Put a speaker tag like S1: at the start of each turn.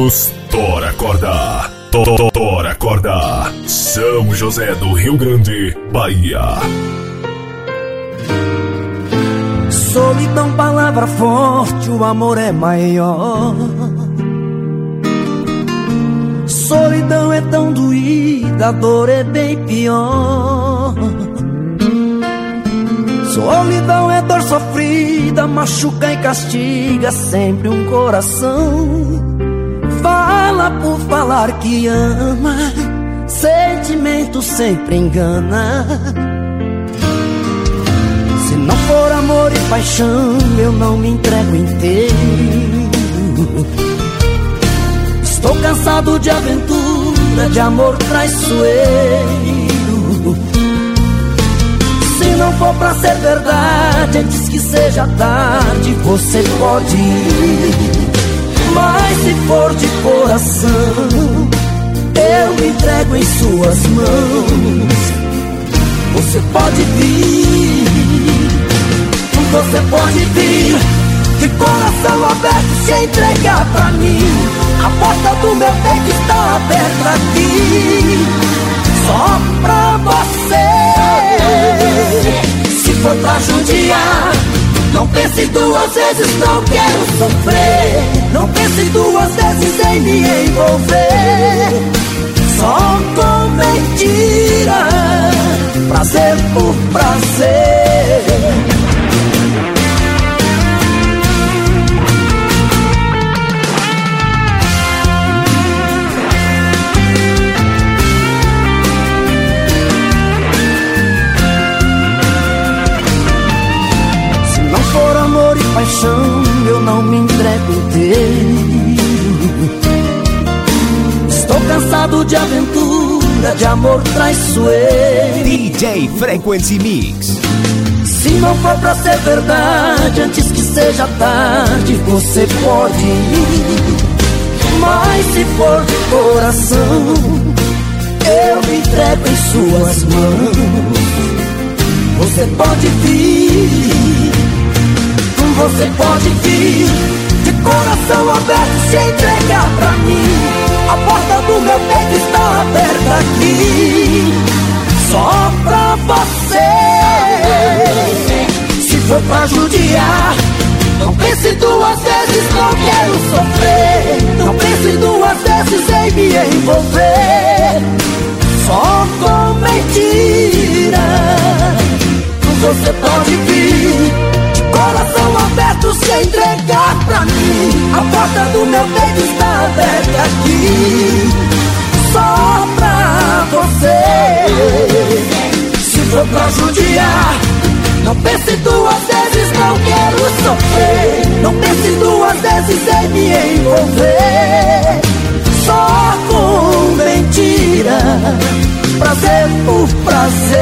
S1: Somos Tora Corda. Tora Corda. São José do Rio Grande, Bahia.
S2: Solidão, palavra forte, o amor é maior. Solidão é tão doída, a dor é bem pior. Solidão é dor sofrida, machuca e castiga sempre um coração. Fala por falar que ama, sentimento sempre engana. Se não for amor e paixão, eu não me entrego inteiro. Estou cansado de aventura, de amor traiçoeiro. Se não for pra ser verdade, antes que seja tarde, você pode ir. Mas se for de coração, eu me entrego em suas mãos. Você pode vir, você pode vir, de coração aberto se entregar pra mim. A porta do meu peito está aberta aqui, só pra você. Se for pra judiar, não pense duas vezes, não quero sofrer. Não pense duas vezes em me envolver, só com mentira, prazer por prazer. Paixão, eu não me entrego inteiro. Estou cansado de aventura, de amor traiçoeiro.
S3: DJ Frequency Mix.
S2: Se não for pra ser verdade, antes que seja tarde, você pode ir. Mas se for de coração, eu me entrego em suas mãos. Você pode vir, você pode vir, de coração aberto se entregar pra mim. A porta do meu peito está aberta aqui, só pra você. Se for pra judiar, não pense duas vezes, não quero sofrer. Não pense duas vezes em me envolver, só com mentira. Você pode vir, coração aberto se entregar pra mim. A porta do meu peito está aberta aqui, só pra você. Se for pra judiar, não pense duas vezes, não quero sofrer. Não pense duas vezes em me envolver, só com mentira, prazer por prazer.